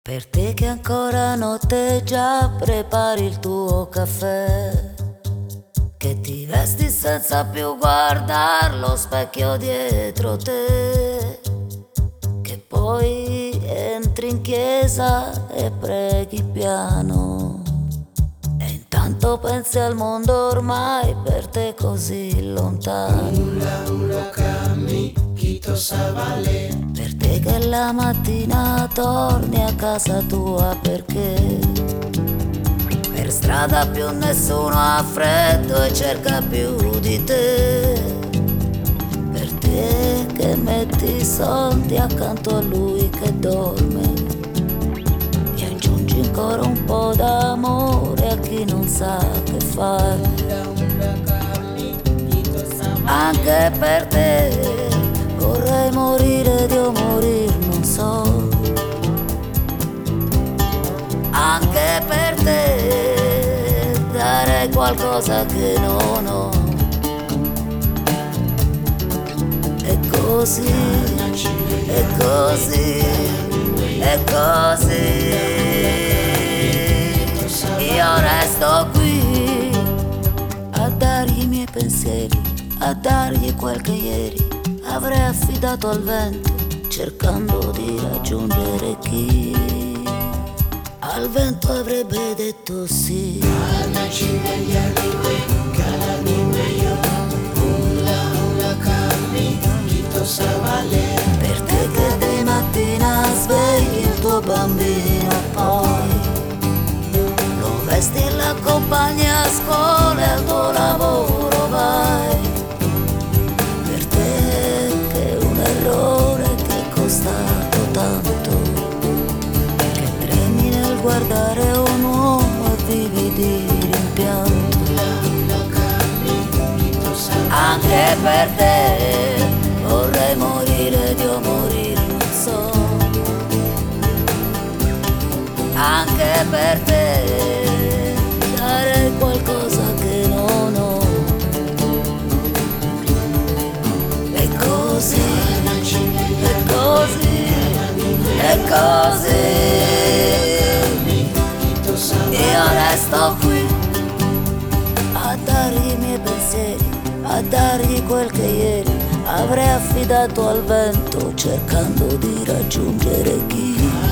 Per te che ancora notte già prepari il tuo caffè, che ti vesti senza più guardare lo specchio dietro te, che poi entri in chiesa e preghi piano, e intanto pensi al mondo ormai per te così lontano. Per te che la mattina torni a casa tua perché per strada più nessuno ha freddo e cerca più di te. Per te che metti i soldi accanto a lui che dorme e aggiungi ancora un po' d'amore a chi non sa che fare. Anche per te vorrei morire di o morir, non so. Anche per te darei qualcosa che non ho. E così, e così, e così io resto qui a dargli i miei pensieri, a dargli quel che ieri avrei affidato al vento, cercando di raggiungere chi al vento avrebbe detto sì. Per te che di mattina svegli il tuo bambino, poi lo vesti e l'accompagni a scuola e al tuo lavoro vai. Per te che è un errore che è costato tanto, che tremi nel guardare un uomo e vivi di rimpianto. Anche per te vorrei morire di o morire, non so. Anche per te darei qualcosa che non ho. E così, e così, e così io resto qui a dargli i miei pensieri, a dargli quel che ieri avrei affidato al vento, cercando di raggiungere chi